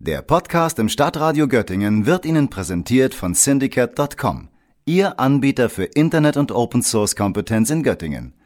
Der Podcast im Stadtradio Göttingen wird Ihnen präsentiert von Syndicate.com, Ihr Anbieter für Internet- und Open-Source-Kompetenz in Göttingen.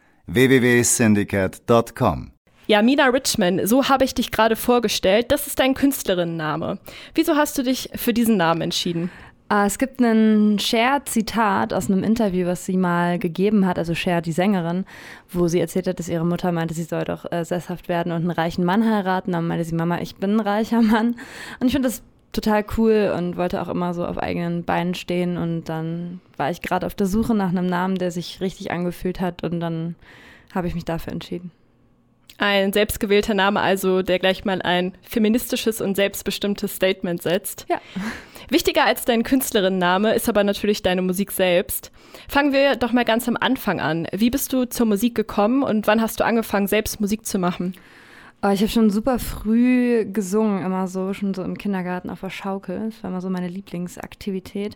www.syndicate.com. Ja, Mina Richman, so habe ich dich gerade vorgestellt. Das ist dein Künstlerinnenname. Wieso hast du dich für diesen Namen entschieden? Es gibt ein Cher-Zitat aus einem Interview, was sie mal gegeben hat, also Cher, die Sängerin, wo sie erzählt hat, dass ihre Mutter meinte, sie soll doch sesshaft werden und einen reichen Mann heiraten. Dann meinte sie, Mama, ich bin ein reicher Mann. Und ich finde das total cool und wollte auch immer so auf eigenen Beinen stehen. Und dann war ich gerade auf der Suche nach einem Namen, der sich richtig angefühlt hat. Und dann habe ich mich dafür entschieden. Ein selbstgewählter Name also, der gleich mal ein feministisches und selbstbestimmtes Statement setzt. Ja. Wichtiger als dein Künstlerinnenname ist aber natürlich deine Musik selbst. Fangen wir doch mal ganz am Anfang an. Wie bist du zur Musik gekommen und wann hast du angefangen, selbst Musik zu machen? Ich habe schon super früh gesungen, immer so, schon so im Kindergarten auf der Schaukel. Das war immer so meine Lieblingsaktivität.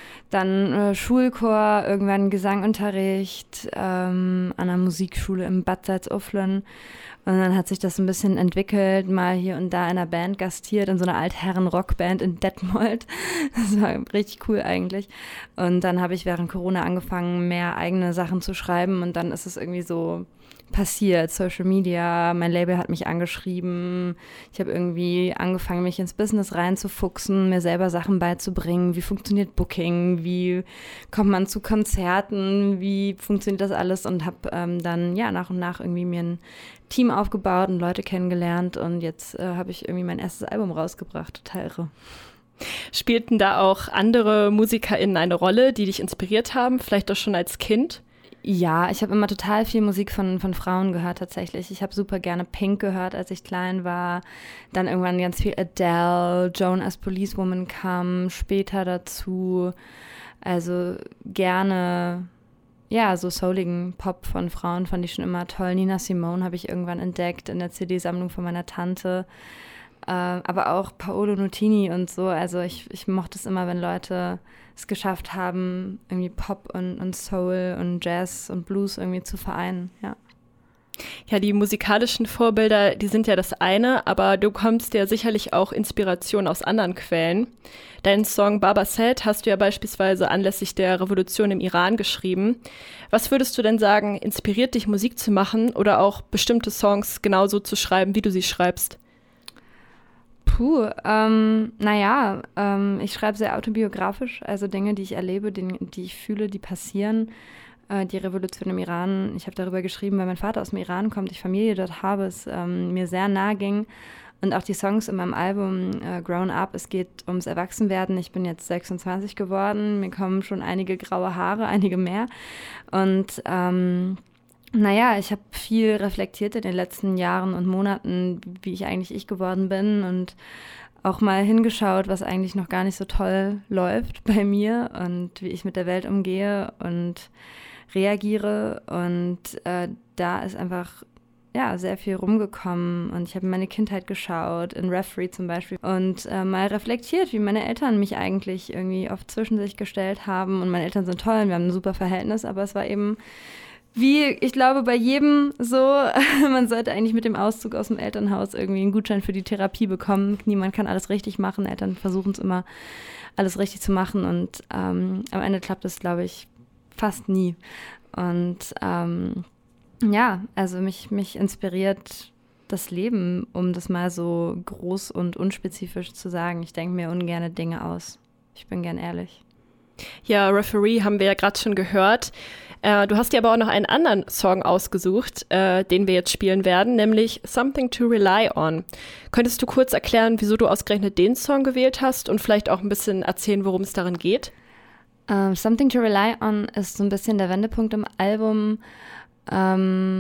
Dann Schulchor, irgendwann Gesangunterricht an der Musikschule im Bad Salzuflen. Und dann hat sich das ein bisschen entwickelt, mal hier und da in einer Band gastiert, in so einer Altherren-Rockband in Detmold. Das war richtig cool eigentlich. Und dann habe ich während Corona angefangen, mehr eigene Sachen zu schreiben. Und dann ist es irgendwie so passiert, Social Media, mein Label hat mich angeschrieben, ich habe irgendwie angefangen, mich ins Business reinzufuchsen, mir selber Sachen beizubringen, wie funktioniert Booking, wie kommt man zu Konzerten, wie funktioniert das alles und habe dann nach und nach irgendwie mir ein Team aufgebaut und Leute kennengelernt und jetzt habe ich irgendwie mein erstes Album rausgebracht, total irre. Spielten da auch andere MusikerInnen eine Rolle, die dich inspiriert haben, vielleicht auch schon als Kind? Ja, ich habe immer total viel Musik von Frauen gehört tatsächlich. Ich habe super gerne Pink gehört, als ich klein war. Dann irgendwann ganz viel Adele, Joan as Policewoman kam später dazu. Also gerne, ja, so souligen Pop von Frauen fand ich schon immer toll. Nina Simone habe ich irgendwann entdeckt in der CD-Sammlung von meiner Tante. Aber auch Paolo Nutini und so. Also ich mochte es immer, wenn Leute es geschafft haben, irgendwie Pop und Soul und Jazz und Blues irgendwie zu vereinen, ja. Ja, die musikalischen Vorbilder, die sind ja das eine, aber du bekommst ja sicherlich auch Inspiration aus anderen Quellen. Deinen Song Baba Said hast du ja beispielsweise anlässlich der Revolution im Iran geschrieben. Was würdest du denn sagen, inspiriert dich, Musik zu machen oder auch bestimmte Songs genauso zu schreiben, wie du sie schreibst? Ich schreibe sehr autobiografisch, also Dinge, die ich erlebe, die ich fühle, die passieren. Die Revolution im Iran, ich habe darüber geschrieben, weil mein Vater aus dem Iran kommt, ich Familie dort habe, es mir sehr nahe ging. Und auch die Songs in meinem Album Grown Up, es geht ums Erwachsenwerden. Ich bin jetzt 26 geworden, mir kommen schon einige graue Haare, einige mehr. Und ich habe viel reflektiert in den letzten Jahren und Monaten, wie ich eigentlich ich geworden bin und auch mal hingeschaut, was eigentlich noch gar nicht so toll läuft bei mir und wie ich mit der Welt umgehe und reagiere. Und da ist einfach sehr viel rumgekommen und ich habe in meine Kindheit geschaut, in Referee zum Beispiel und mal reflektiert, wie meine Eltern mich eigentlich irgendwie oft zwischen sich gestellt haben. Und meine Eltern sind toll und wir haben ein super Verhältnis, aber es war eben wie, ich glaube, bei jedem so, man sollte eigentlich mit dem Auszug aus dem Elternhaus irgendwie einen Gutschein für die Therapie bekommen. Niemand kann alles richtig machen. Eltern versuchen es immer, alles richtig zu machen. Und am Ende klappt es, glaube ich, fast nie. Und also mich inspiriert das Leben, um das mal so groß und unspezifisch zu sagen. Ich denke mir ungerne Dinge aus. Ich bin gern ehrlich. Ja, Referee haben wir ja gerade schon gehört. Du hast dir aber auch noch einen anderen Song ausgesucht, den wir jetzt spielen werden, nämlich Something to Rely On. Könntest du kurz erklären, wieso du ausgerechnet den Song gewählt hast und vielleicht auch ein bisschen erzählen, worum es darin geht? Something to Rely On ist so ein bisschen der Wendepunkt im Album. Da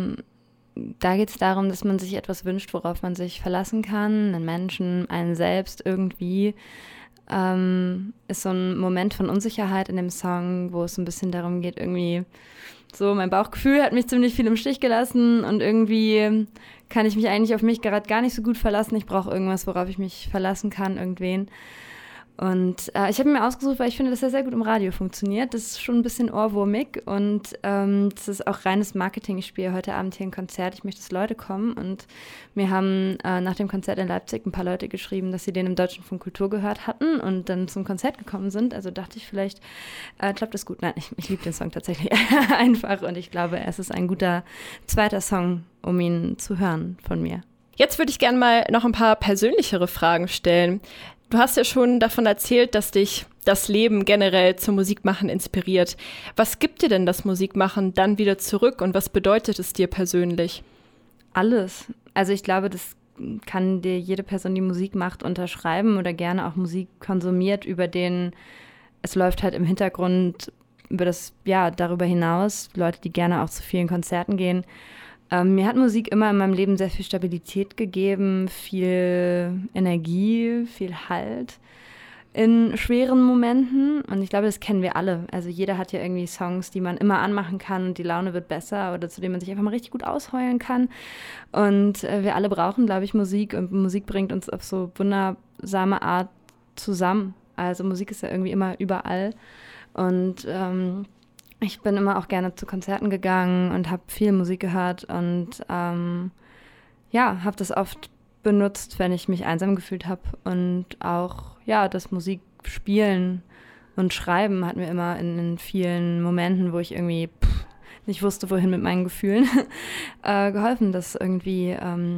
geht es darum, dass man sich etwas wünscht, worauf man sich verlassen kann, einen Menschen, einen selbst irgendwie. Ist so ein Moment von Unsicherheit in dem Song, wo es so ein bisschen darum geht, irgendwie so, mein Bauchgefühl hat mich ziemlich viel im Stich gelassen und irgendwie kann ich mich eigentlich auf mich gerade gar nicht so gut verlassen. Ich brauche irgendwas, worauf ich mich verlassen kann, irgendwen. Und ich habe mir ausgesucht, weil ich finde, dass er sehr gut im Radio funktioniert. Das ist schon ein bisschen ohrwurmig und das ist auch reines Marketing. Ich spiele heute Abend hier ein Konzert. Ich möchte, dass Leute kommen. Und mir haben nach dem Konzert in Leipzig ein paar Leute geschrieben, dass sie den im Deutschlandfunk Kultur gehört hatten und dann zum Konzert gekommen sind. Also dachte ich, vielleicht klappt das gut. Nein, ich liebe den Song tatsächlich einfach und ich glaube, es ist ein guter zweiter Song, um ihn zu hören von mir. Jetzt würde ich gerne mal noch ein paar persönlichere Fragen stellen. Du hast ja schon davon erzählt, dass dich das Leben generell zum Musikmachen inspiriert. Was gibt dir denn das Musikmachen dann wieder zurück und was bedeutet es dir persönlich? Alles. Also ich glaube, das kann dir jede Person, die Musik macht, unterschreiben oder gerne auch Musik konsumiert, über den es läuft halt im Hintergrund über das, ja, darüber hinaus, Leute, die gerne auch zu vielen Konzerten gehen. Mir hat Musik immer in meinem Leben sehr viel Stabilität gegeben, viel Energie, viel Halt in schweren Momenten. Und ich glaube, das kennen wir alle. Also jeder hat ja irgendwie Songs, die man immer anmachen kann und die Laune wird besser oder zu denen man sich einfach mal richtig gut ausheulen kann. Und wir alle brauchen, glaube ich, Musik und Musik bringt uns auf so wundersame Art zusammen. Also Musik ist ja irgendwie immer überall. Und ich bin immer auch gerne zu Konzerten gegangen und habe viel Musik gehört und ja, habe das oft benutzt, wenn ich mich einsam gefühlt habe. Und auch, ja, das Musik spielen und schreiben hat mir immer in vielen Momenten, wo ich irgendwie nicht wusste, wohin mit meinen Gefühlen, geholfen, das irgendwie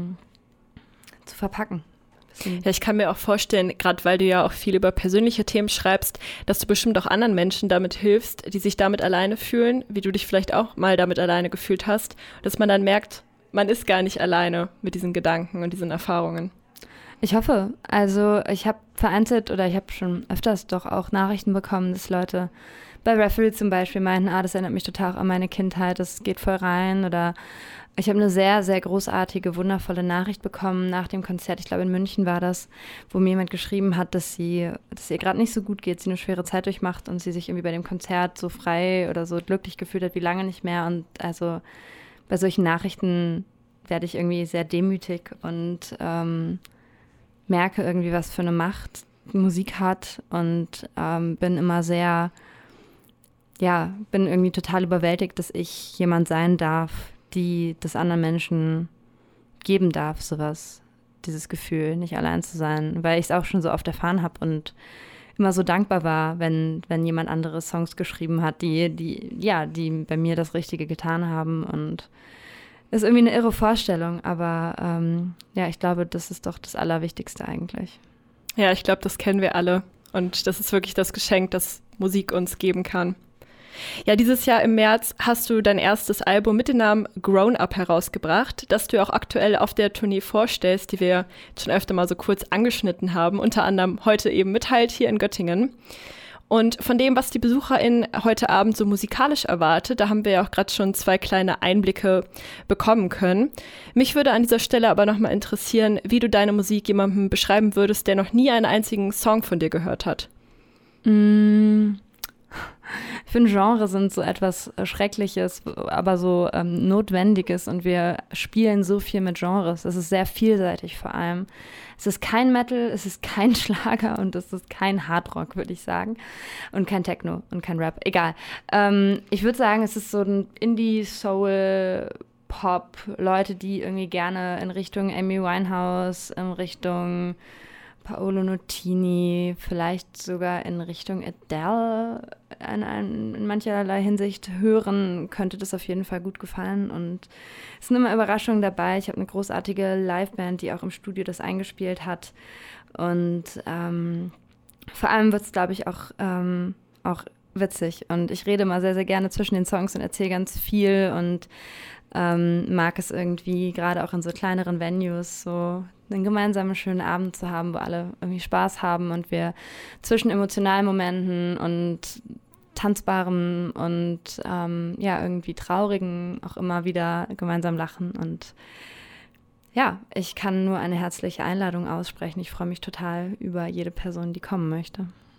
zu verpacken. Ja, ich kann mir auch vorstellen, gerade weil du ja auch viel über persönliche Themen schreibst, dass du bestimmt auch anderen Menschen damit hilfst, die sich damit alleine fühlen, wie du dich vielleicht auch mal damit alleine gefühlt hast, dass man dann merkt, man ist gar nicht alleine mit diesen Gedanken und diesen Erfahrungen. Ich hoffe. Also ich habe vereinzelt oder ich habe schon öfters doch auch Nachrichten bekommen, dass Leute bei Referee zum Beispiel meinten, das erinnert mich total auch an meine Kindheit, das geht voll rein. Oder ich habe eine sehr, sehr großartige, wundervolle Nachricht bekommen nach dem Konzert. Ich glaube, in München war das, wo mir jemand geschrieben hat, dass ihr gerade nicht so gut geht, sie eine schwere Zeit durchmacht und sie sich irgendwie bei dem Konzert so frei oder so glücklich gefühlt hat wie lange nicht mehr. Und also bei solchen Nachrichten werde ich irgendwie sehr demütig und merke irgendwie, was für eine Macht Musik hat und bin immer sehr, ja, bin irgendwie total überwältigt, dass ich jemand sein darf, die das anderen Menschen geben darf, sowas, dieses Gefühl, nicht allein zu sein, weil ich es auch schon so oft erfahren habe und immer so dankbar war, wenn jemand andere Songs geschrieben hat, die bei mir das Richtige getan haben und das ist irgendwie eine irre Vorstellung, aber ja, ich glaube, das ist doch das Allerwichtigste eigentlich. Ja, ich glaube, das kennen wir alle und das ist wirklich das Geschenk, das Musik uns geben kann. Ja, dieses Jahr im März hast du dein erstes Album mit dem Namen Grown Up herausgebracht, das du auch aktuell auf der Tournee vorstellst, die wir schon öfter mal so kurz angeschnitten haben, unter anderem heute eben mit Halt hier in Göttingen. Und von dem, was die BesucherInnen heute Abend so musikalisch erwartet, da haben wir ja auch gerade schon 2 kleine Einblicke bekommen können. Mich würde an dieser Stelle aber nochmal interessieren, wie du deine Musik jemandem beschreiben würdest, der noch nie einen einzigen Song von dir gehört hat. Ich finde, Genre sind so etwas Schreckliches, aber so Notwendiges und wir spielen so viel mit Genres. Es ist sehr vielseitig vor allem. Es ist kein Metal, es ist kein Schlager und es ist kein Hardrock, würde ich sagen. Und kein Techno und kein Rap. Egal. Ich würde sagen, es ist so ein Indie-Soul-Pop. Leute, die irgendwie gerne in Richtung Amy Winehouse, in Richtung Paolo Nutini, vielleicht sogar in Richtung Adele in mancherlei Hinsicht hören, könnte das auf jeden Fall gut gefallen. Und es sind immer Überraschungen dabei. Ich habe eine großartige Liveband, die auch im Studio das eingespielt hat. Und vor allem wird es, glaube ich, auch witzig. Und ich rede mal sehr, sehr gerne zwischen den Songs und erzähle ganz viel und mag es irgendwie, gerade auch in so kleineren Venues, so einen gemeinsamen schönen Abend zu haben, wo alle irgendwie Spaß haben und wir zwischen emotionalen Momenten und tanzbarem und ja, irgendwie traurigen auch immer wieder gemeinsam lachen. Und ja, ich kann nur eine herzliche Einladung aussprechen. Ich freue mich total über jede Person, die kommen möchte.